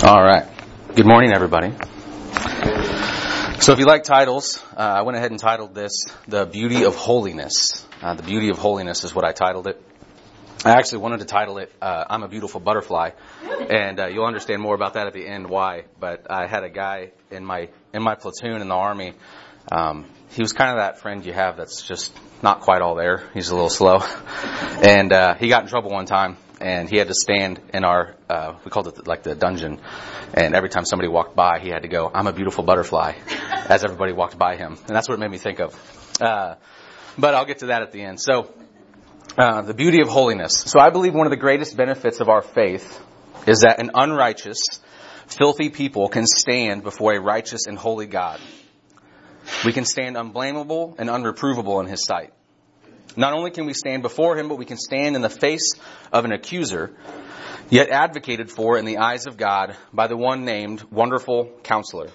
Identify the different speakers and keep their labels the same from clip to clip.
Speaker 1: All right. Good morning, everybody. So if you like titles, I went ahead and titled this, The Beauty of Holiness. The Beauty of Holiness is what I titled it. I actually wanted to title it, I'm a Beautiful Butterfly. And you'll understand more about that at the end, why. But I had a guy in my platoon in the Army. He was kind of that friend you have that's just not quite all there. He's a little slow. And he got in trouble one time. And he had to stand in our, we called it like the dungeon. And every time somebody walked by, he had to go, I'm a beautiful butterfly, as everybody walked by him. And that's what it made me think of. But I'll get to that at the end. So, the beauty of holiness. So I believe one of the greatest benefits of our faith is that an unrighteous, filthy people can stand before a righteous and holy God. We can stand unblameable and unreprovable in His sight. Not only can we stand before Him, but we can stand in the face of an accuser, yet advocated for in the eyes of God by the one named Wonderful Counselor.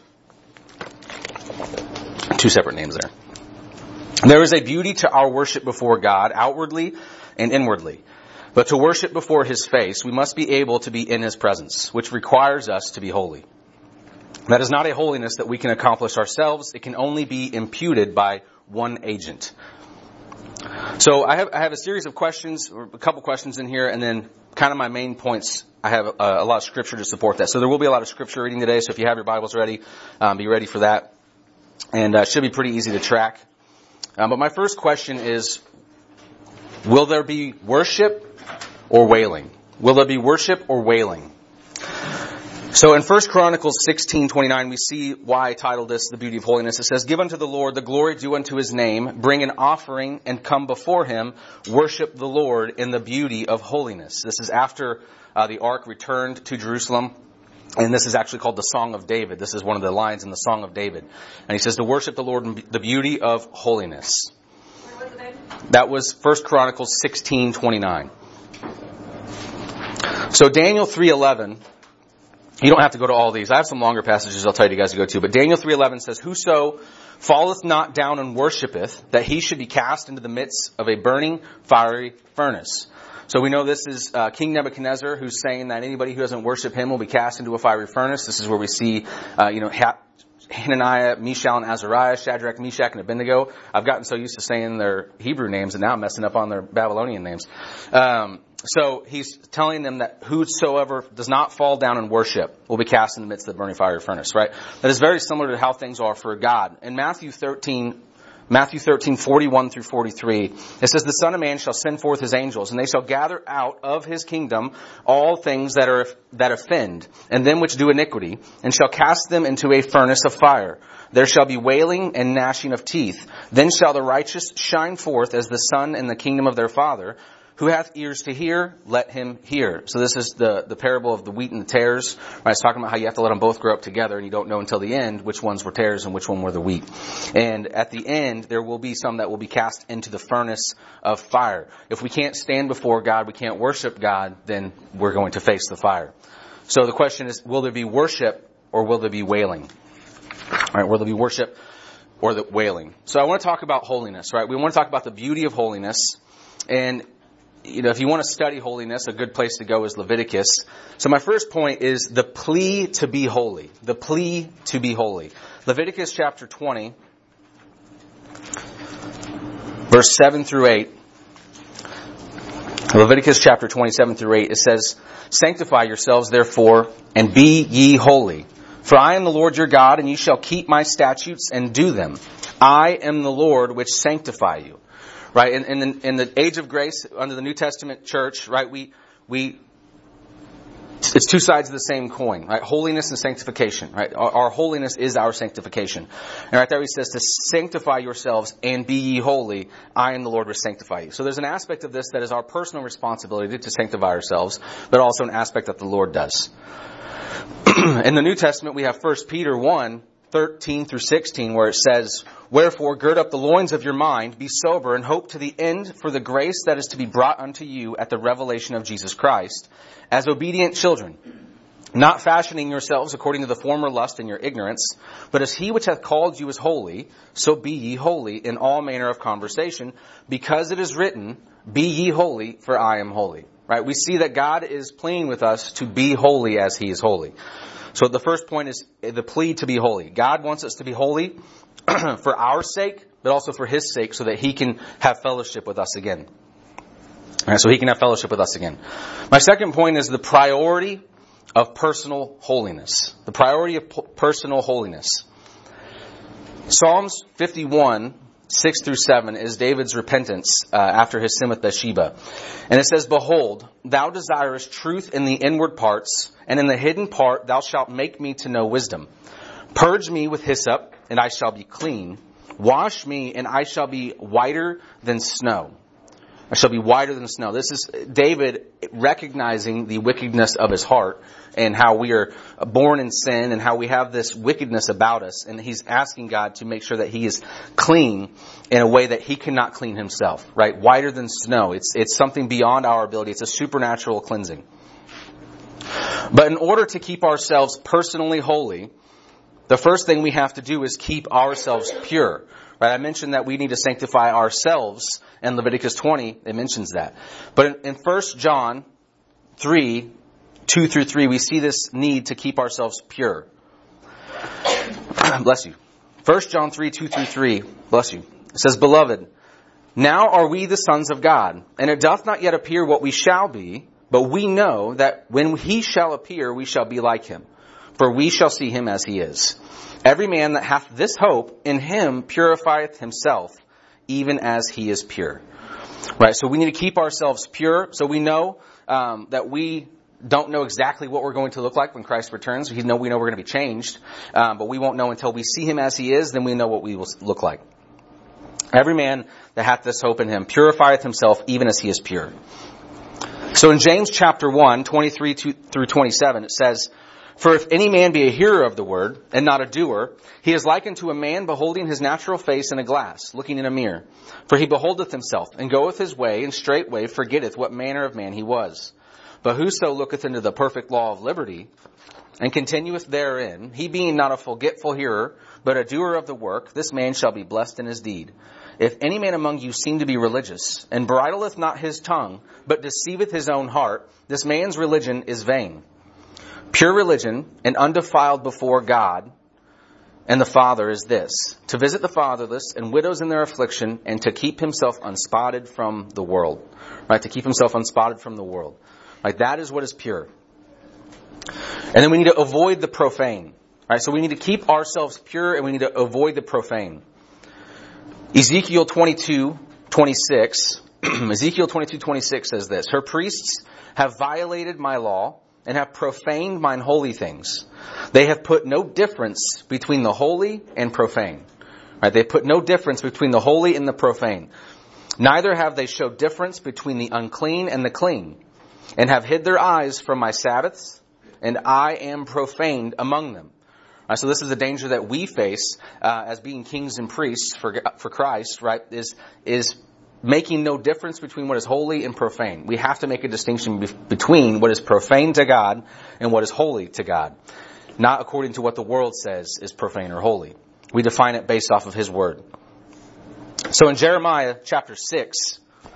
Speaker 1: Two separate names there. There is a beauty to our worship before God, outwardly and inwardly. But to worship before His face, we must be able to be in His presence, which requires us to be holy. That is not a holiness that we can accomplish ourselves. It can only be imputed by one agent. So I have a series of questions, or a couple questions in here, and then kind of my main points. I have a lot of scripture to support that. So there will be a lot of scripture reading today, so if you have your Bibles ready, be ready for that. And it should be pretty easy to track. But my first question is, will there be worship or wailing? Will there be worship or wailing? So in 1 Chronicles 16:29, we see why I titled this The Beauty of Holiness. It says, Give unto the Lord the glory due unto His name, bring an offering and come before Him, worship the Lord in the beauty of holiness. This is after the ark returned to Jerusalem. And this is actually called the Song of David. This is one of the lines in the Song of David. And he says to worship the Lord in the beauty of holiness.
Speaker 2: Where was it?
Speaker 1: That was 1 Chronicles 16:29. So Daniel 3:11. You don't have to go to all these. I have some longer passages I'll tell you guys to go to. But Daniel 3:11 says, Whoso falleth not down and worshipeth, that he should be cast into the midst of a burning fiery furnace. So we know this is King Nebuchadnezzar who's saying that anybody who doesn't worship him will be cast into a fiery furnace. This is where we see, Hananiah, Mishael, and Azariah, Shadrach, Meshach, and Abednego. I've gotten so used to saying their Hebrew names and now I'm messing up on their Babylonian names. So he's telling them that whosoever does not fall down and worship will be cast in the midst of the burning fiery furnace, right? That is very similar to how things are for God. In Matthew 13:41 through 43, it says, The Son of Man shall send forth His angels, and they shall gather out of His kingdom all things that offend, and them which do iniquity, and shall cast them into a furnace of fire. There shall be wailing and gnashing of teeth. Then shall the righteous shine forth as the sun in the kingdom of their Father. Who hath ears to hear, let him hear. So this is the parable of the wheat and the tares. Right? It's talking about how you have to let them both grow up together, and you don't know until the end which ones were tares and which one were the wheat. And at the end, there will be some that will be cast into the furnace of fire. If we can't stand before God, we can't worship God, then we're going to face the fire. So the question is, will there be worship or will there be wailing? All right, will there be worship or the wailing? So I want to talk about holiness, right? We want to talk about the beauty of holiness. And if you want to study holiness, a good place to go is Leviticus. So my first point is the plea to be holy. The plea to be holy. Leviticus chapter 20, verse 7 through 8. Leviticus chapter 27 through 8, it says, Sanctify yourselves therefore, and be ye holy. For I am the Lord your God, and ye shall keep my statutes and do them. I am the Lord which sanctify you. Right, in the age of grace, under the New Testament church, right, it's two sides of the same coin, right? Holiness and sanctification, right? Our holiness is our sanctification. And right there he says to sanctify yourselves and be ye holy. I am the Lord which sanctify you. So there's an aspect of this that is our personal responsibility to sanctify ourselves, but also an aspect that the Lord does. In the New Testament, we have 1 Peter 1:13 through 16, where it says, Wherefore gird up the loins of your mind, be sober, and hope to the end for the grace that is to be brought unto you at the revelation of Jesus Christ, as obedient children, not fashioning yourselves according to the former lust in your ignorance, but as He which hath called you is holy, so be ye holy in all manner of conversation, because it is written, Be ye holy, for I am holy. Right? We see that God is pleading with us to be holy as He is holy. So the first point is the plea to be holy. God wants us to be holy for our sake, but also for His sake, so that He can have fellowship with us again. All right, so He can have fellowship with us again. My second point is the priority of personal holiness. The priority of personal holiness. Psalms 51, 6 through 7 is David's repentance after his sin with Bathsheba. And it says, "Behold, thou desirest truth in the inward parts, and in the hidden part thou shalt make me to know wisdom. Purge me with hyssop, and I shall be clean. Wash me, and I shall be whiter than snow." I shall be whiter than snow. This is David recognizing the wickedness of his heart and how we are born in sin and how we have this wickedness about us. And he's asking God to make sure that he is clean in a way that he cannot clean himself, right? Whiter than snow. It's something beyond our ability. It's a supernatural cleansing. But in order to keep ourselves personally holy, the first thing we have to do is keep ourselves pure. Right? I mentioned that we need to sanctify ourselves, and Leviticus 20, it mentions that. But in 1 John 3, 2 through 3, we see this need to keep ourselves pure. Bless you. 1 John 3, 2 through 3, bless you. It says, "Beloved, now are we the sons of God, and it doth not yet appear what we shall be, but we know that when He shall appear, we shall be like Him, for we shall see Him as He is. Every man that hath this hope in Him purifieth himself, even as He is pure." Right, so we need to keep ourselves pure. So we know that we don't know exactly what we're going to look like when Christ returns. We know we're going to be changed, but we won't know until we see Him as He is. Then we know what we will look like. Every man that hath this hope in Him purifieth himself, even as He is pure. So in James chapter 1, 23 through 27, it says, "For if any man be a hearer of the word, and not a doer, he is likened to a man beholding his natural face in a glass, looking in a mirror. For he beholdeth himself, and goeth his way, and straightway forgetteth what manner of man he was. But whoso looketh into the perfect law of liberty, and continueth therein, he being not a forgetful hearer, but a doer of the work, this man shall be blessed in his deed. If any man among you seem to be religious, and bridleth not his tongue, but deceiveth his own heart, this man's religion is vain. Pure religion and undefiled before God and the Father is this, to visit the fatherless and widows in their affliction, and to keep himself unspotted from the world." Right? To keep himself unspotted from the world. Right? That is what is pure. And then we need to avoid the profane. Right? So we need to keep ourselves pure, and we need to avoid the profane. Ezekiel 22:26 Ezekiel 22:26 says this, "Her priests have violated my law, and have profaned mine holy things. They have put no difference between the holy and profane." Right? They put no difference between the holy and the profane. "Neither have they showed difference between the unclean and the clean, and have hid their eyes from my Sabbaths, and I am profaned among them." Right? So this is a danger that we face as being kings and priests for Christ. Right? Is making no difference between what is holy and profane. We have to make a distinction between what is profane to God and what is holy to God. Not according to what the world says is profane or holy. We define it based off of His Word. So in Jeremiah chapter 6,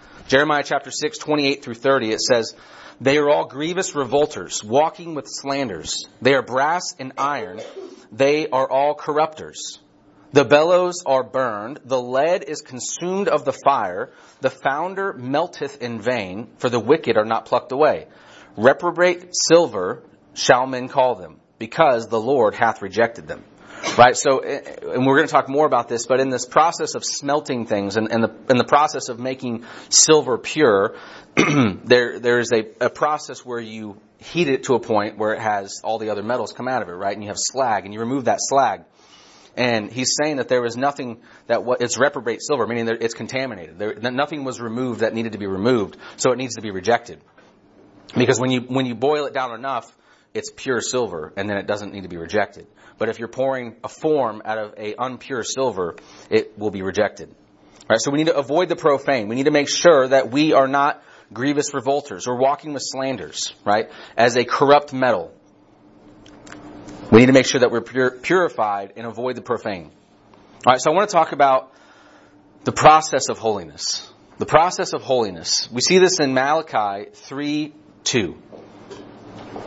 Speaker 1: 28 through 30, it says, "They are all grievous revolters, walking with slanders. They are brass and iron. They are all corrupters. The bellows are burned, the lead is consumed of the fire, the founder melteth in vain, for the wicked are not plucked away. Reprobate silver shall men call them, because the Lord hath rejected them." Right? So, and we're going to talk more about this, but in this process of smelting things and in the process of making silver pure, there is a process where you heat it to a point where it has all the other metals come out of it, right? And you have slag, and you remove that slag. And he's saying that there was nothing it's reprobate silver, meaning that it's contaminated. Nothing was removed that needed to be removed, so it needs to be rejected. Because when you boil it down enough, it's pure silver, and then it doesn't need to be rejected. But if you're pouring a form out of a unpure silver, it will be rejected. All right, so we need to avoid the profane. We need to make sure that we are not grievous revolters or walking with slanders, right, as a corrupt metal. We need to make sure that we're purified and avoid the profane. All right, so I want to talk about the process of holiness. The process of holiness. We see this in Malachi 3:2.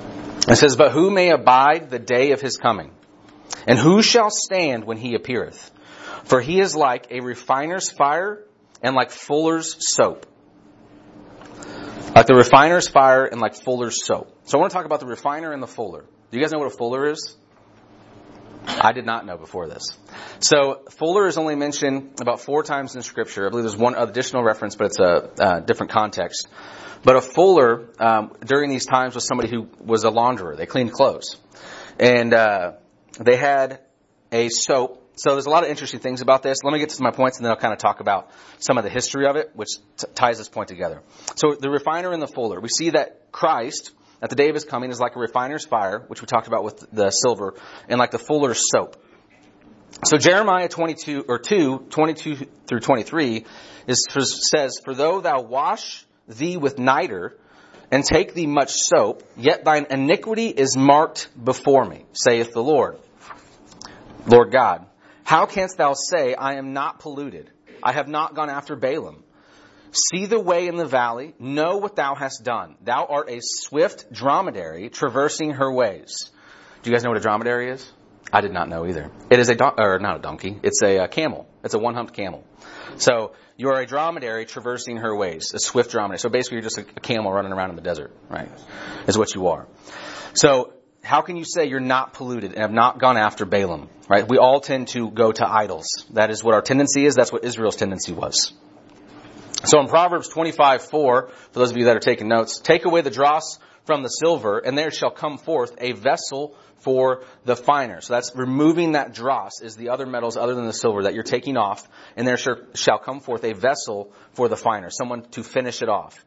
Speaker 1: It says, but who may abide the day of his coming? And who shall stand when he appeareth? For he is like a refiner's fire and like fuller's soap. Like the refiner's fire and like fuller's soap. So I want to talk about the refiner and the fuller. Do you guys know what a fuller is? I did not know before this. So fuller is only mentioned about 4 times in Scripture. I believe there's one additional reference, but it's a different context. But a fuller, during these times, was somebody who was a launderer. They cleaned clothes. And they had a soap. So there's a lot of interesting things about this. Let me get to my points, and then I'll kind of talk about some of the history of it, which ties this point together. So the refiner and the fuller. We see that Christ, at the day of his coming, is like a refiner's fire, which we talked about with the silver, and like the fuller's soap. So Jeremiah 2, 22 through 23 says, for though thou wash thee with niter, and take thee much soap, yet thine iniquity is marked before me, saith the Lord God. How canst thou say, I am not polluted? I have not gone after Balaam. See the way in the valley, know what thou hast done. Thou art a swift dromedary traversing her ways. Do you guys know what a dromedary is? I did not know either. It is not a donkey. It's a camel. It's a one-humped camel. So you are a dromedary traversing her ways, a swift dromedary. So basically you're just a camel running around in the desert, right? Is what you are. So how can you say you're not polluted and have not gone after Balaam, right? We all tend to go to idols. That is what our tendency is. That's what Israel's tendency was. So in Proverbs 25:4, for those of you that are taking notes, take away the dross from the silver, and there shall come forth a vessel for the finer. So that's removing that dross, is the other metals other than the silver that you're taking off, and there shall come forth a vessel for the finer, someone to finish it off.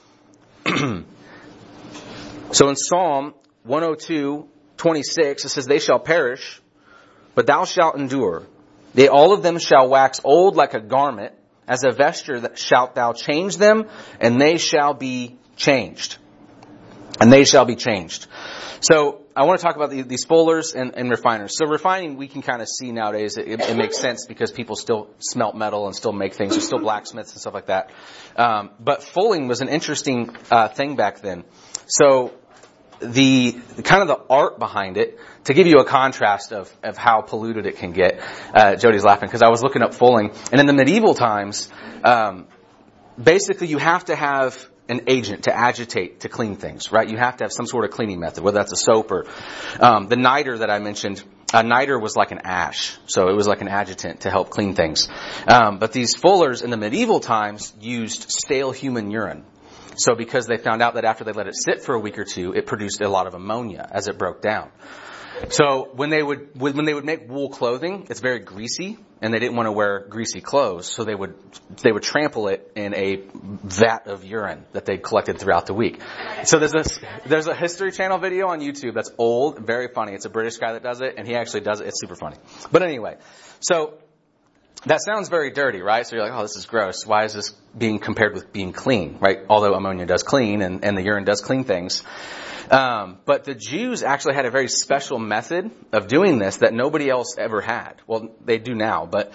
Speaker 1: So in Psalm 102:26, it says, they shall perish, but thou shalt endure. They all of them shall wax old like a garment. As a vesture that shalt thou change them, and they shall be changed. And they shall be changed. So I want to talk about these fullers and refiners. So refining, we can kind of see nowadays, it makes sense because people still smelt metal and still make things. There's still blacksmiths and stuff like that. But fulling was an interesting thing back then. So the kind of the art behind it, to give you a contrast of how polluted it can get. Jody's laughing because I was looking up fulling, and in the medieval times, basically you have to have an agent to agitate to clean things, right? You have to have some sort of cleaning method, whether that's a soap or the niter that I mentioned. Niter was like an ash, so it was like an adjutant to help clean things. But these fullers in the medieval times used stale human urine. So because they found out that after they let it sit for a week or two, it produced a lot of ammonia as it broke down. So when they would make wool clothing, it's very greasy, and they didn't want to wear greasy clothes, so they would trample it in a vat of urine that they'd collected throughout the week. So there's a History Channel video on YouTube that's old, very funny. It's a British guy that does it, and he actually does it. It's super funny. But anyway, so that sounds very dirty, right? So you're like, oh, this is gross. Why is this being compared with being clean, right? Although ammonia does clean and the urine does clean things. But the Jews actually had a very special method of doing this that nobody else ever had. Well, they do now, but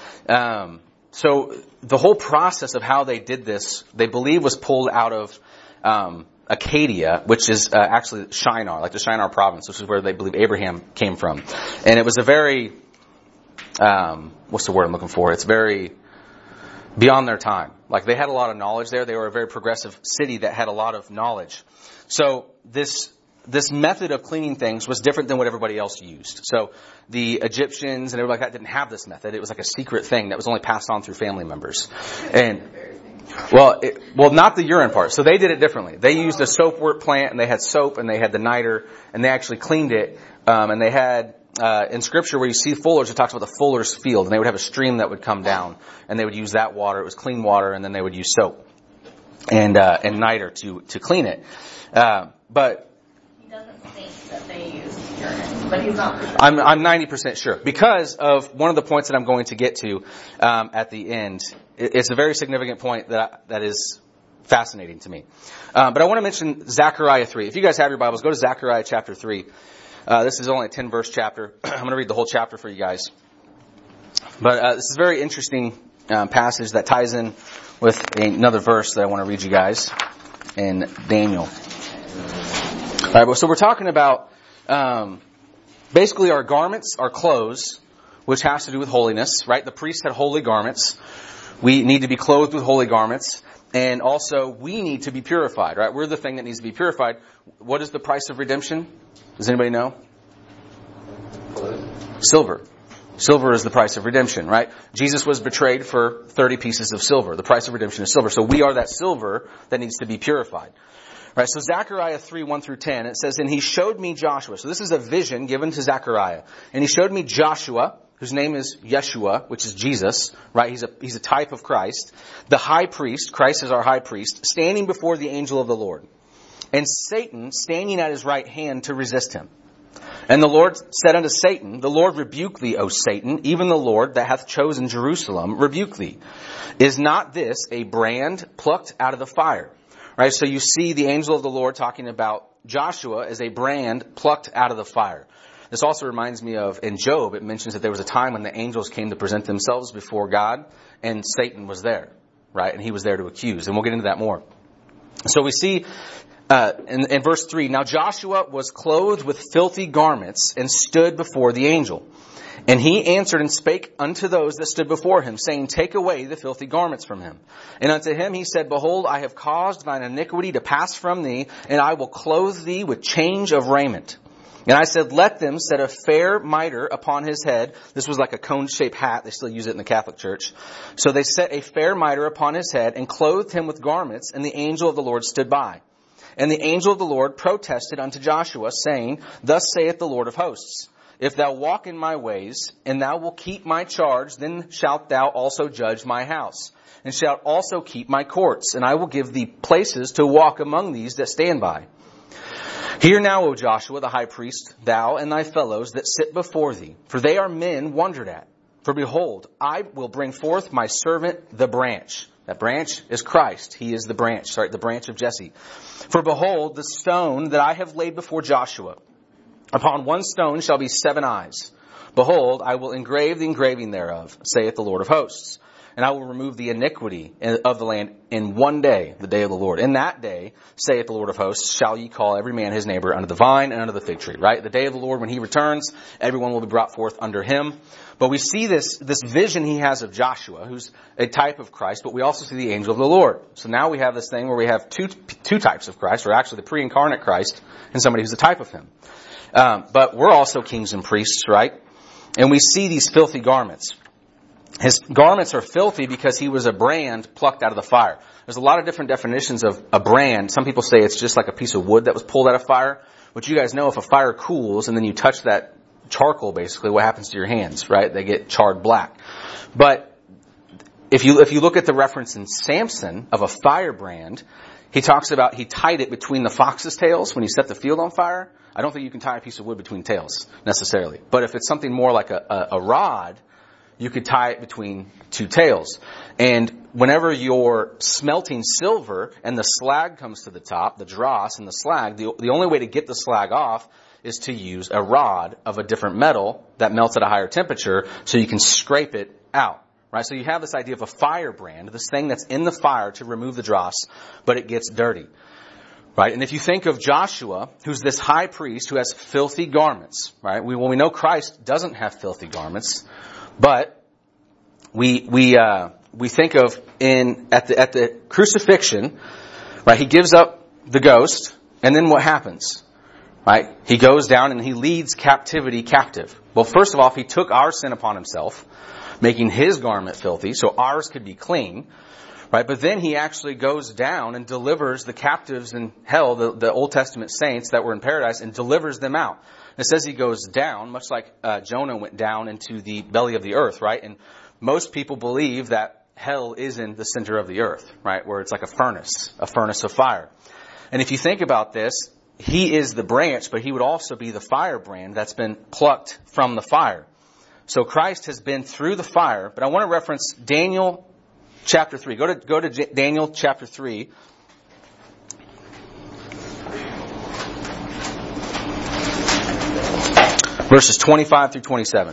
Speaker 1: so the whole process of how they did this, they believe was pulled out of Acadia, which is actually Shinar, like the Shinar province, which is where they believe Abraham came from. And it was a very what's the word I'm looking for? It's very beyond their time. Like they had a lot of knowledge there. They were a very progressive city that had a lot of knowledge. So this method of cleaning things was different than what everybody else used. So the Egyptians and everybody like that didn't have this method. It was like a secret thing that was only passed on through family members. And well, not the urine part. So they did it differently. They used a soapwort plant, and they had soap, and they had the niter, and they actually cleaned it. And they had in Scripture where you see fullers, it talks about the fuller's field, and they would have a stream that would come down, and they would use that water. It was clean water, and then they would use soap and niter to clean it. But
Speaker 2: he doesn't think that they used urine, but he's not.
Speaker 1: I'm 90% sure because of one of the points that I'm going to get to at the end. It's a very significant point that is fascinating to me. But I want to mention Zechariah 3. If you guys have your Bibles, go to Zechariah chapter 3. This is only a 10-verse chapter. I'm going to read the whole chapter for you guys. But this is a very interesting passage that ties in with another verse that I want to read you guys in Daniel. All right, so we're talking about basically our garments, our clothes, which has to do with holiness, right? The priests had holy garments. We need to be clothed with holy garments. And also, we need to be purified, right? We're the thing that needs to be purified. What is the price of redemption? Does anybody know? Silver. Silver is the price of redemption, right? Jesus was betrayed for 30 pieces of silver. The price of redemption is silver. So we are that silver that needs to be purified. Right, so Zechariah 3, 1 through 10, it says, "And he showed me Joshua." So this is a vision given to Zechariah. "And he showed me Joshua, whose name is Yeshua," which is Jesus, right? He's a type of Christ. "The high priest," Christ is our high priest, "standing before the angel of the Lord. And Satan standing at his right hand to resist him. And the Lord said unto Satan, The Lord rebuke thee, O Satan, even the Lord that hath chosen Jerusalem, rebuke thee. Is not this a brand plucked out of the fire?" Right, so you see the angel of the Lord talking about Joshua as a brand plucked out of the fire. This also reminds me of, in Job, it mentions that there was a time when the angels came to present themselves before God, and Satan was there, right? And he was there to accuse. And we'll get into that more. So we see in verse 3, "Now Joshua was clothed with filthy garments, and stood before the angel. And he answered and spake unto those that stood before him, saying, Take away the filthy garments from him. And unto him he said, Behold, I have caused thine iniquity to pass from thee, and I will clothe thee with change of raiment. And I said, Let them set a fair mitre upon his head." This was like a cone-shaped hat. They still use it in the Catholic Church. "So they set a fair mitre upon his head, and clothed him with garments, and the angel of the Lord stood by. And the angel of the Lord protested unto Joshua, saying, Thus saith the Lord of hosts, If thou walk in my ways, and thou wilt keep my charge, then shalt thou also judge my house, and shalt also keep my courts, and I will give thee places to walk among these that stand by. Hear now, O Joshua, the high priest, thou and thy fellows that sit before thee, for they are men wondered at. For behold, I will bring forth my servant the branch." That branch is Christ. He is the branch, the branch of Jesse. "For behold, the stone that I have laid before Joshua. Upon one stone shall be 7 eyes. Behold, I will engrave the engraving thereof, saith the Lord of hosts. And I will remove the iniquity of the land in one day, the day of the Lord. In that day, saith the Lord of hosts, shall ye call every man his neighbor under the vine and under the fig tree." Right? The day of the Lord, when he returns, everyone will be brought forth under him. But we see this vision he has of Joshua, who's a type of Christ, but we also see the angel of the Lord. So now we have this thing where we have two types of Christ, or actually the pre-incarnate Christ, and somebody who's a type of him. But we're also kings and priests, right? And we see these filthy garments. His garments are filthy because he was a brand plucked out of the fire. There's a lot of different definitions of a brand. Some people say it's just like a piece of wood that was pulled out of fire. But you guys know if a fire cools and then you touch that charcoal, basically, what happens to your hands, right? They get charred black. But if you look at the reference in Samson of a firebrand, he talks about he tied it between the fox's tails when he set the field on fire. I don't think you can tie a piece of wood between tails necessarily. But if it's something more like a rod, you could tie it between two tails. And whenever you're smelting silver and the slag comes to the top, the dross and the slag, the only way to get the slag off is to use a rod of a different metal that melts at a higher temperature so you can scrape it out. Right? So you have this idea of a firebrand, this thing that's in the fire to remove the dross, but it gets dirty. Right? And if you think of Joshua, who's this high priest who has filthy garments, right? We know Christ doesn't have filthy garments, but we think of at the crucifixion, right? He gives up the ghost, and then what happens? Right? He goes down and he leads captivity captive. Well, first of all, he took our sin upon himself, making his garment filthy, so ours could be clean. Right? But then he actually goes down and delivers the captives in hell, the Old Testament saints that were in paradise, and delivers them out. It says he goes down, much like Jonah went down into the belly of the earth, right? And most people believe that hell is in the center of the earth, right? Where it's like a furnace of fire. And if you think about this, he is the branch, but he would also be the firebrand that's been plucked from the fire. So Christ has been through the fire, but I want to reference Daniel chapter 3. Go to Daniel chapter 3. Verses 25 through 27.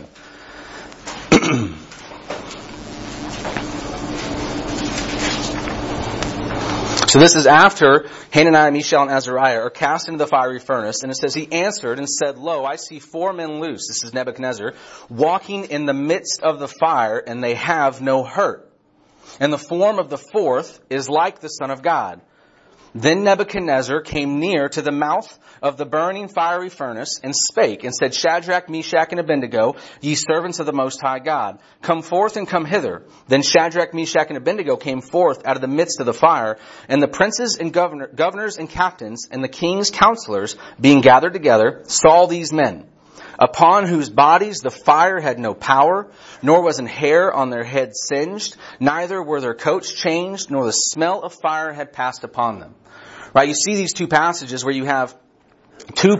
Speaker 1: So So this is after Hananiah, Mishael, and Azariah are cast into the fiery furnace. And it says, he answered and said, Lo, I see 4 men loose, this is Nebuchadnezzar, walking in the midst of the fire, and they have no hurt. And the form of the 4th is like the Son of God. Then Nebuchadnezzar came near to the mouth of the burning fiery furnace and spake and said, Shadrach, Meshach, and Abednego, ye servants of the Most High God, come forth and come hither. Then Shadrach, Meshach, and Abednego came forth out of the midst of the fire, and the princes and governors and captains and the king's counselors, being gathered together, saw these men, upon whose bodies the fire had no power, nor was an hair on their heads singed, neither were their coats changed, nor the smell of fire had passed upon them. Right? You see these 2 passages where you have 4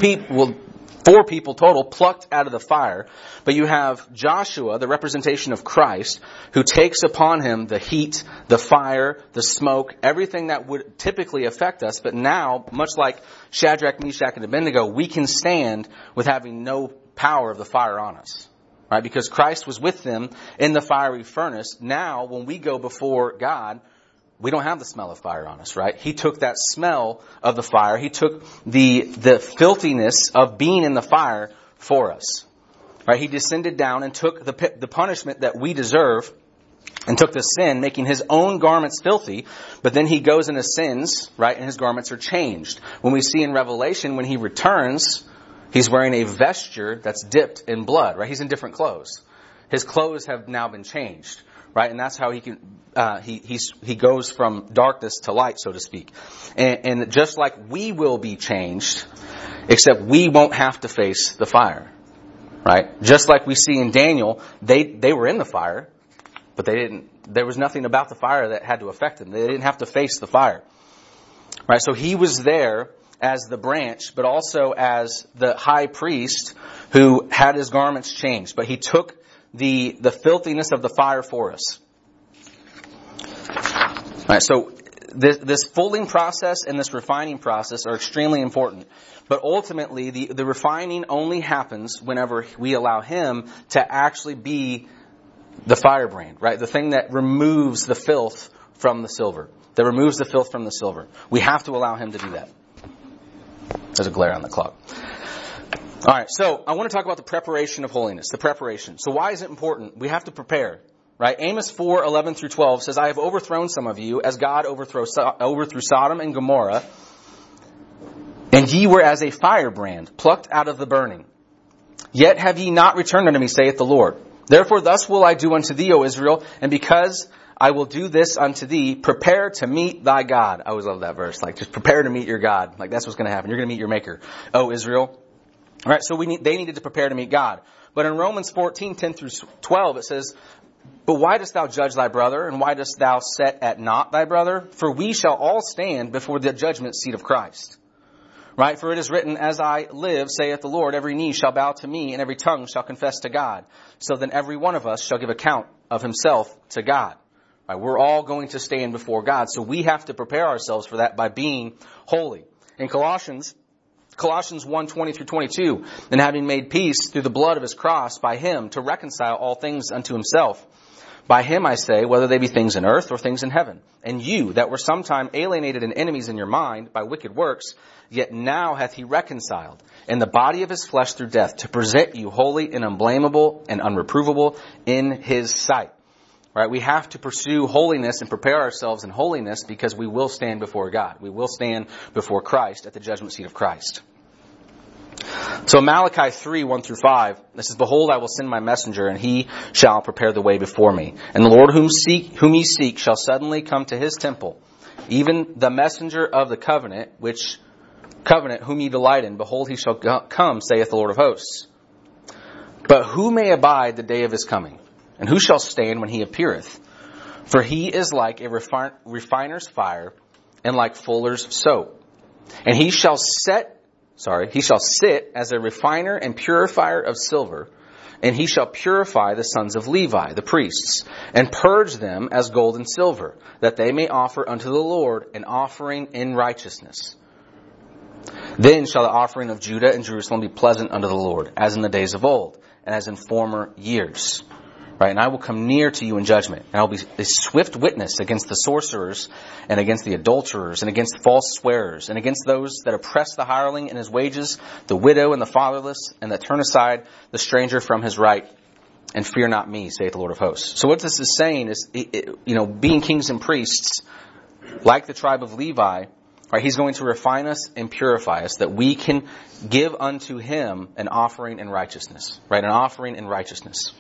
Speaker 1: people total plucked out of the fire, but you have Joshua, the representation of Christ, who takes upon him the heat, the fire, the smoke, everything that would typically affect us. But now, much like Shadrach, Meshach, and Abednego, we can stand with having no power of the fire on us. Right? Because Christ was with them in the fiery furnace. Now, when we go before God, we don't have the smell of fire on us, right? He took that smell of the fire. He took the filthiness of being in the fire for us. Right? He descended down and took the punishment that we deserve and took the sin, making his own garments filthy. But then he goes and ascends, right? And his garments are changed. When we see in Revelation, when he returns, he's wearing a vesture that's dipped in blood, right? He's in different clothes. His clothes have now been changed. Right, and that's how he can. He goes from darkness to light, so to speak. And just like we will be changed, except we won't have to face the fire. Right, just like we see in Daniel, they were in the fire, but they didn't. There was nothing about the fire that had to affect them. They didn't have to face the fire. Right, so he was there as the branch, but also as the high priest who had his garments changed. But he took the filthiness of the fire for us. All right, so this fulling process and this refining process are extremely important. But ultimately, the refining only happens whenever we allow him to actually be the firebrand, right? The thing that removes the filth from the silver. That removes the filth from the silver. We have to allow him to do that. There's a glare on the clock. All right, so I want to talk about the preparation of holiness, the preparation. So why is it important? We have to prepare, right? Amos 4:11 through 12 says, I have overthrown some of you as God overthrew Sodom and Gomorrah, and ye were as a firebrand plucked out of the burning. Yet have ye not returned unto me, saith the Lord. Therefore thus will I do unto thee, O Israel, and because I will do this unto thee, prepare to meet thy God. I always love that verse, like just prepare to meet your God. Like that's what's going to happen. You're going to meet your Maker, O Israel. All right, so they needed to prepare to meet God. But in Romans 14:10 through 12, it says, But why dost thou judge thy brother, and why dost thou set at naught thy brother? For we shall all stand before the judgment seat of Christ. Right? For it is written, As I live, saith the Lord, every knee shall bow to me, and every tongue shall confess to God. So then every one of us shall give account of himself to God. Right? We're all going to stand before God. So we have to prepare ourselves for that by being holy. In Colossians 1:20 through 22, and having made peace through the blood of his cross by him to reconcile all things unto himself. By him I say, whether they be things in earth or things in heaven. And you that were sometime alienated and enemies in your mind by wicked works, yet now hath he reconciled in the body of his flesh through death to present you holy and unblameable and unreprovable in his sight. Right? We have to pursue holiness and prepare ourselves in holiness because we will stand before God. We will stand before Christ at the judgment seat of Christ. So Malachi 3:1 through 5, this says, Behold, I will send my messenger, and he shall prepare the way before me. And the Lord whom ye seek shall suddenly come to his temple, even the messenger of the covenant whom ye delight in. Behold, he shall come, saith the Lord of hosts. But who may abide the day of his coming? And who shall stand when he appeareth? For he is like a refiner's fire, and like fuller's soap. And he shall sit as a refiner and purifier of silver, and he shall purify the sons of Levi, the priests, and purge them as gold and silver, that they may offer unto the Lord an offering in righteousness. Then shall the offering of Judah and Jerusalem be pleasant unto the Lord, as in the days of old, and as in former years. Right? And I will come near to you in judgment. And I will be a swift witness against the sorcerers and against the adulterers and against false swearers and against those that oppress the hireling in his wages, the widow and the fatherless, and that turn aside the stranger from his right. And fear not me, saith the Lord of hosts. So what this is saying is, being kings and priests, like the tribe of Levi, right, he's going to refine us and purify us that we can give unto him an offering in righteousness. Right? An offering in righteousness.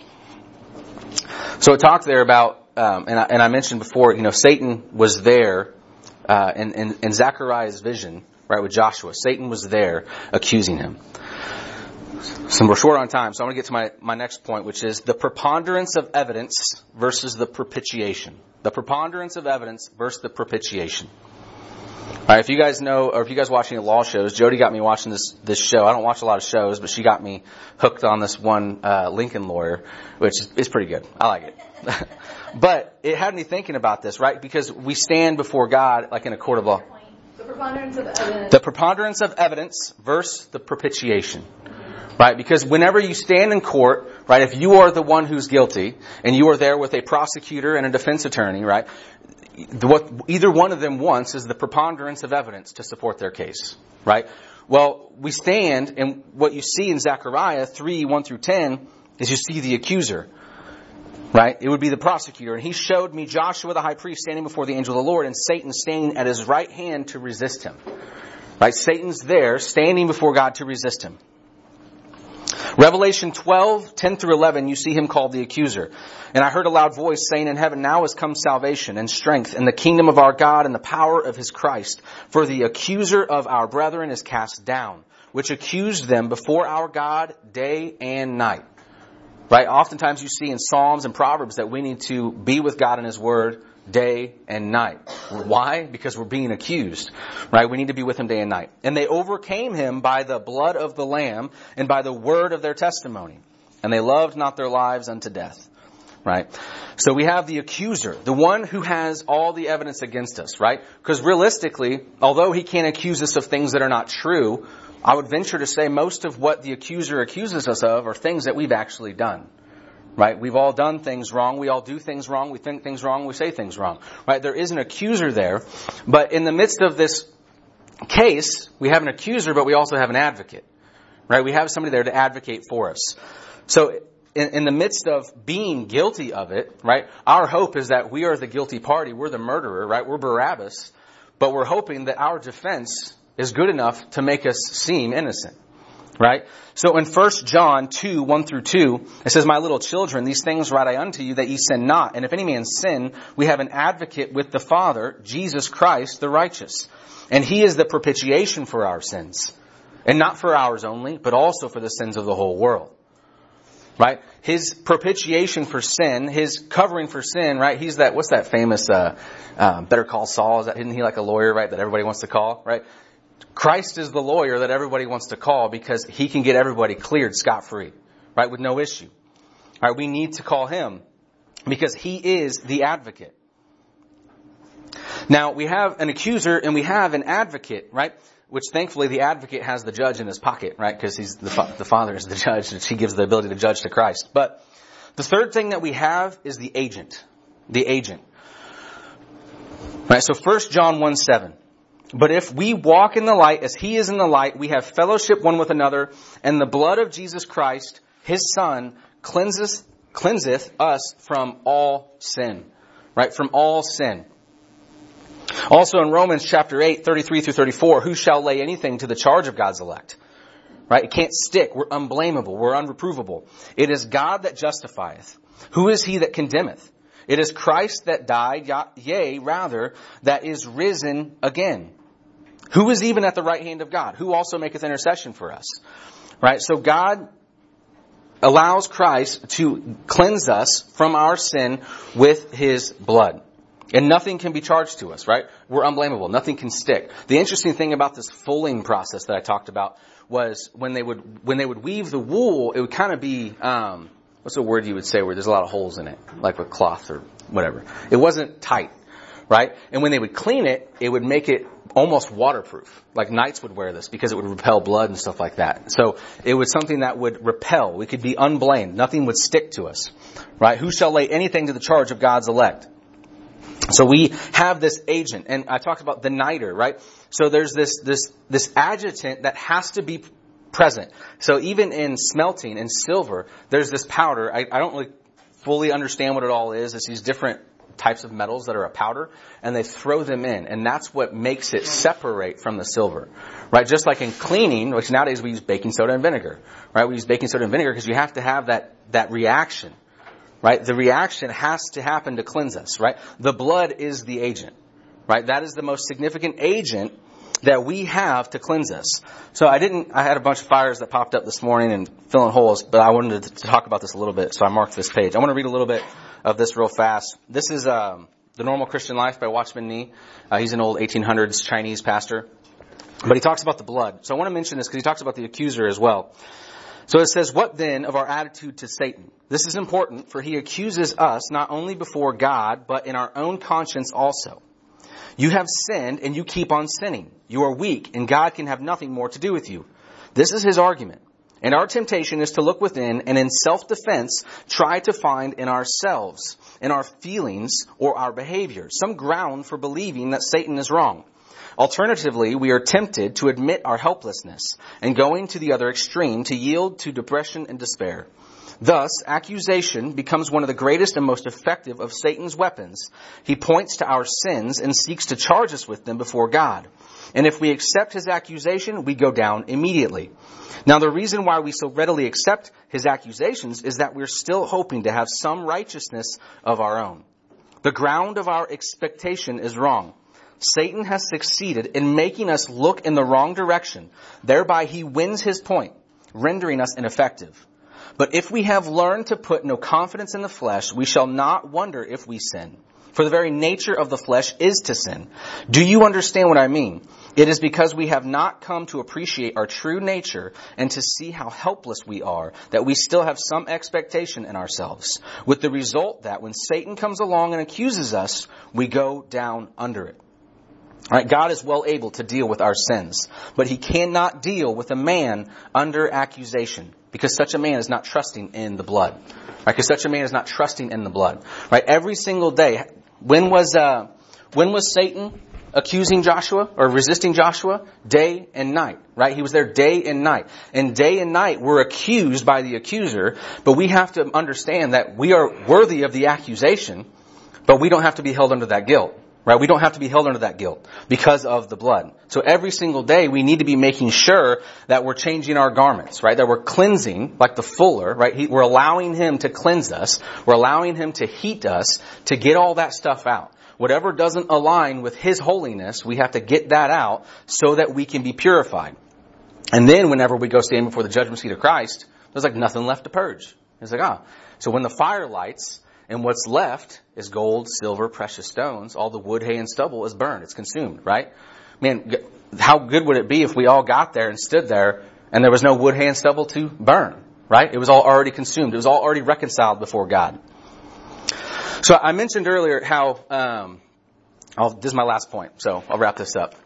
Speaker 1: So it talked there about, and I mentioned before, Satan was there in Zechariah's vision, right, with Joshua. Satan was there accusing him. So we're short on time, so I'm going to get to my next point, which is the preponderance of evidence versus the propitiation. The preponderance of evidence versus the propitiation. All right, if you guys know, or if you guys watch any law shows, Jody got me watching this show. I don't watch a lot of shows, but she got me hooked on this one Lincoln Lawyer, which is pretty good. I like it. But it had me thinking about this, right? Because we stand before God like in a court of law.
Speaker 2: The preponderance of evidence.
Speaker 1: The preponderance of evidence versus the propitiation. Right? Because whenever you stand in court, right, if you are the one who's guilty, and you are there with a prosecutor and a defense attorney, right, what either one of them wants is the preponderance of evidence to support their case. Right? Well, we stand, and what you see in Zechariah 3:1-10 is you see the accuser. Right? It would be the prosecutor. And he showed me Joshua the high priest standing before the angel of the Lord, and Satan standing at his right hand to resist him. Right? Satan's there, standing before God to resist him. Revelation 12:10-11, you see him called the accuser. And I heard a loud voice saying in heaven, now has come salvation and strength and the kingdom of our God and the power of his Christ. For the accuser of our brethren is cast down, which accused them before our God day and night. Right? Oftentimes you see in Psalms and Proverbs that we need to be with God in his word day and night. Why? Because we're being accused. Right? We need to be with him day and night. And they overcame him by the blood of the Lamb and by the word of their testimony. And they loved not their lives unto death. Right? So we have the accuser, the one who has all the evidence against us. Right? Because realistically, although he can't accuse us of things that are not true, I would venture to say most of what the accuser accuses us of are things that we've actually done. Right? We've all done things wrong. We all do things wrong. We think things wrong. We say things wrong. Right? There is an accuser there. But in the midst of this case, we have an accuser, but we also have an advocate. Right? We have somebody there to advocate for us. So in the midst of being guilty of it, right, our hope is that we are the guilty party. We're the murderer, right? We're Barabbas. But we're hoping that our defense is good enough to make us seem innocent. Right? So in 1 John 2:1-2, it says, my little children, these things write I unto you, that ye sin not. And if any man sin, we have an advocate with the Father, Jesus Christ the righteous. And he is the propitiation for our sins. And not for ours only, but also for the sins of the whole world. Right? His propitiation for sin, his covering for sin, right? He's that, what's that famous, Better Call Saul? Isn't he like a lawyer, right? That everybody wants to call, right? Christ is the lawyer that everybody wants to call because he can get everybody cleared scot-free, right, with no issue. All right, we need to call him because he is the advocate. Now, we have an accuser and we have an advocate, right, which thankfully the advocate has the judge in his pocket, right, because he's the Father is the judge, and he gives the ability to judge to Christ. But the third thing that we have is the agent. The agent. Right, so 1 John 1:7. But if we walk in the light as he is in the light, we have fellowship one with another, and the blood of Jesus Christ, his Son, cleanseth us from all sin. Right? From all sin. Also in Romans chapter 8:33-34, who shall lay anything to the charge of God's elect? Right? It can't stick. We're unblameable. We're unreprovable. It is God that justifieth. Who is he that condemneth? It is Christ that died, yea, rather, that is risen again. Who is even at the right hand of God? Who also maketh intercession for us? Right? So God allows Christ to cleanse us from our sin with his blood. And nothing can be charged to us, right? We're unblameable. Nothing can stick. The interesting thing about this fulling process that I talked about was when they would weave the wool, it would kind of be, what's the word you would say where there's a lot of holes in it, like with cloth or whatever. It wasn't tight, right? And when they would clean it, it would make it almost waterproof. Like knights would wear this because it would repel blood and stuff like that. So it was something that would repel. We could be unblamed. Nothing would stick to us. Right? Who shall lay anything to the charge of God's elect? So we have this agent, and I talked about the niter, right? So there's this adjutant that has to be present. So even in smelting in silver, there's this powder. I don't really fully understand what it all is. It's these different types of metals that are a powder, and they throw them in, and that's what makes it separate from the silver, right? Just like in cleaning, which nowadays we use baking soda and vinegar, right? We use baking soda and vinegar because you have to have that reaction. Right? The reaction has to happen to cleanse us, right? The blood is the agent, right? That is the most significant agent that we have to cleanse us. So I had a bunch of fires that popped up this morning and filling holes, but I wanted to talk about this a little bit, so I marked this page. I want to read a little bit of this real fast. This is The Normal Christian Life by Watchman Nee. He's an old 1800s Chinese pastor, but he talks about the blood. So I want to mention this because he talks about the accuser as well. So it says, what then of our attitude to Satan? This is important, for he accuses us not only before God, but in our own conscience also. You have sinned and you keep on sinning. You are weak and God can have nothing more to do with you. This is his argument. And our temptation is to look within and in self-defense try to find in ourselves, in our feelings or our behavior, some ground for believing that Satan is wrong. Alternatively, we are tempted to admit our helplessness and going to the other extreme to yield to depression and despair. Thus, accusation becomes one of the greatest and most effective of Satan's weapons. He points to our sins and seeks to charge us with them before God. And if we accept his accusation, we go down immediately. Now, the reason why we so readily accept his accusations is that we're still hoping to have some righteousness of our own. The ground of our expectation is wrong. Satan has succeeded in making us look in the wrong direction. Thereby he wins his point, rendering us ineffective. But if we have learned to put no confidence in the flesh, we shall not wonder if we sin. For the very nature of the flesh is to sin. Do you understand what I mean? It is because we have not come to appreciate our true nature and to see how helpless we are that we still have some expectation in ourselves. With the result that when Satan comes along and accuses us, we go down under it. All right, God is well able to deal with our sins, but he cannot deal with a man under accusation because such a man is not trusting in the blood. Right? Because such a man is not trusting in the blood. Right? Every single day. When was Satan accusing Joshua or resisting Joshua? Day and night. Right? He was there day and night. And day and night we're accused by the accuser, but we have to understand that we are worthy of the accusation, but we don't have to be held under that guilt. Right? We don't have to be held under that guilt because of the blood. So every single day we need to be making sure that we're changing our garments, right? That we're cleansing, like the fuller, right? We're allowing him to cleanse us. We're allowing him to heat us to get all that stuff out. Whatever doesn't align with his holiness, we have to get that out so that we can be purified. And then whenever we go stand before the judgment seat of Christ, there's like nothing left to purge. It's like, So when the fire lights, and what's left is gold, silver, precious stones. All the wood, hay, and stubble is burned. It's consumed, right? Man, how good would it be if we all got there and stood there and there was no wood, hay, and stubble to burn, right? It was all already consumed. It was all already reconciled before God. So I mentioned earlier how, this is my last point, so I'll wrap this up.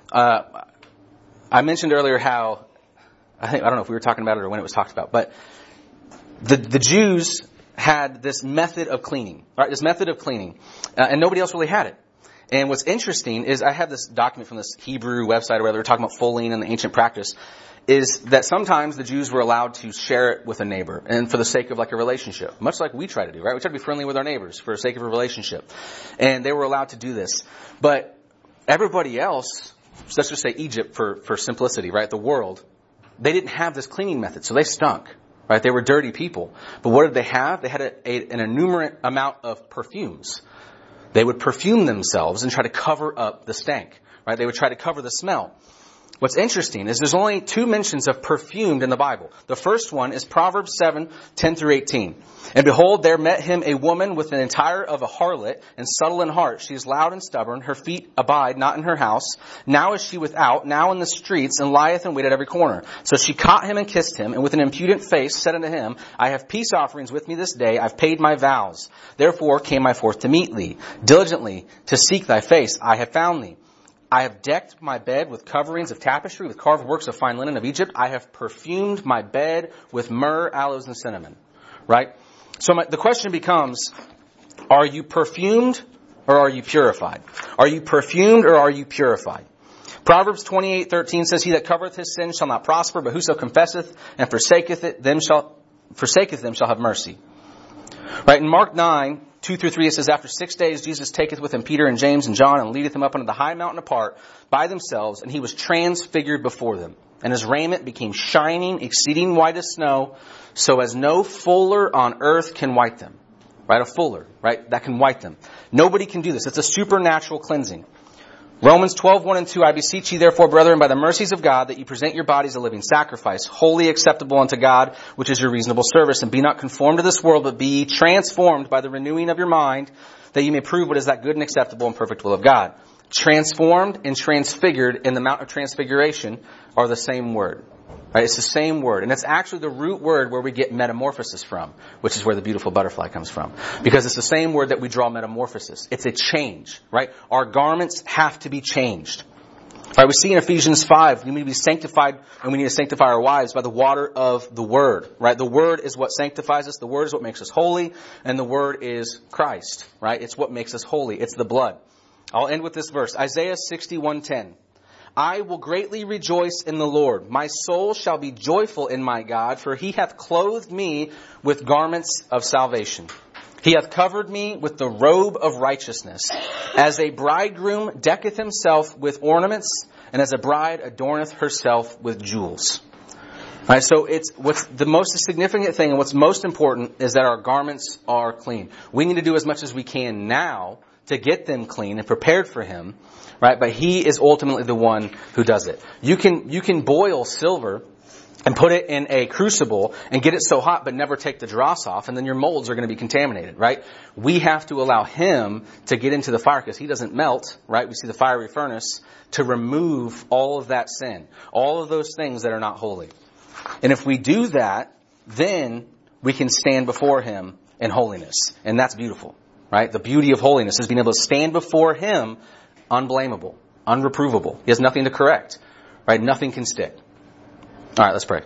Speaker 1: I mentioned earlier how, I don't know if we were talking about it or when it was talked about, but the Jews had this method of cleaning, right? This method of cleaning, and nobody else really had it. And what's interesting is I have this document from this Hebrew website or where they were talking about fulling and the ancient practice, is that sometimes the Jews were allowed to share it with a neighbor and for the sake of like a relationship, much like we try to do, right? We try to be friendly with our neighbors for the sake of a relationship. And they were allowed to do this. But everybody else, let's just say Egypt for simplicity, right? The world, they didn't have this cleaning method, so they stunk. Right? They were dirty people. But what did they have? They had an innumerable amount of perfumes. They would perfume themselves and try to cover up the stank. Right? They would try to cover the smell. What's interesting is there's only 2 mentions of perfumed in the Bible. The first one is Proverbs 7:10-18. And behold, there met him a woman with an attire of a harlot and subtle in heart. She is loud and stubborn. Her feet abide not in her house. Now is she without, now in the streets, and lieth in wait at every corner. So she caught him and kissed him, and with an impudent face said unto him, I have peace offerings with me this day. I've paid my vows. Therefore came I forth to meet thee. Diligently to seek thy face, I have found thee. I have decked my bed with coverings of tapestry, with carved works of fine linen of Egypt. I have perfumed my bed with myrrh, aloes, and cinnamon. Right? So the question becomes, are you perfumed or are you purified? Are you perfumed or are you purified? Proverbs 28:13 says, he that covereth his sin shall not prosper, but whoso confesseth and forsaketh them shall have mercy. Right? In Mark 9:2-3, it says, after 6 days Jesus taketh with him Peter and James and John, and leadeth them up unto the high mountain apart by themselves, and he was transfigured before them. And his raiment became shining, exceeding white as snow, so as no fuller on earth can white them. Right? A fuller, right? That can white them. Nobody can do this. It's a supernatural cleansing. Romans 12:1-2, I beseech you therefore, brethren, by the mercies of God, that you present your bodies a living sacrifice, wholly acceptable unto God, which is your reasonable service. And be not conformed to this world, but be ye transformed by the renewing of your mind, that you may prove what is that good and acceptable and perfect will of God. Transformed and transfigured in the Mount of Transfiguration are the same word. Right? It's the same word. And it's actually the root word where we get metamorphosis from, which is where the beautiful butterfly comes from. Because it's the same word that we draw metamorphosis. It's a change, right? Our garments have to be changed. Right? We see in Ephesians 5, we need to be sanctified, and we need to sanctify our wives by the water of the Word. Right? The Word is what sanctifies us. The Word is what makes us holy. And the Word is Christ. Right? It's what makes us holy. It's the blood. I'll end with this verse. Isaiah 61:10. I will greatly rejoice in the Lord. My soul shall be joyful in my God, for he hath clothed me with garments of salvation. He hath covered me with the robe of righteousness. As a bridegroom decketh himself with ornaments, and as a bride adorneth herself with jewels. All right, so it's what's the most significant thing and what's most important is that our garments are clean. We need to do as much as we can now to get them clean and prepared for Him, right? But He is ultimately the one who does it. You can boil silver and put it in a crucible and get it so hot but never take the dross off, and then your molds are going to be contaminated, right? We have to allow Him to get into the fire because He doesn't melt, right? We see the fiery furnace to remove all of that sin, all of those things that are not holy. And if we do that, then we can stand before Him in holiness. And that's beautiful, right? The beauty of holiness is being able to stand before Him unblameable, unreprovable. He has nothing to correct, right? Nothing can stick. All right, let's pray.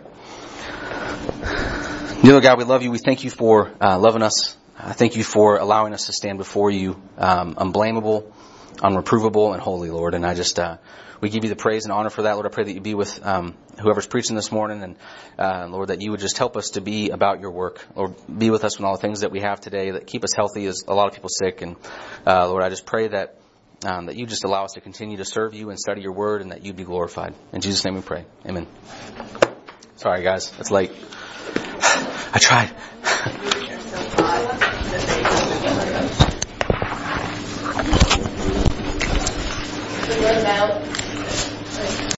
Speaker 1: Dear God, we love You. We thank You for loving us. I thank You for allowing us to stand before You unblameable, unreprovable, and holy, Lord. And I just, we give You the praise and honor for that. Lord, I pray that You be with whoever's preaching this morning. And Lord, that You would just help us to be about Your work. Lord, be with us with all the things that we have today that keep us healthy as a lot of people sick. And Lord, I just pray that that You just allow us to continue to serve You and study Your word and that You be glorified. In Jesus' name we pray. Amen. Sorry, guys. It's late. I tried.
Speaker 2: What about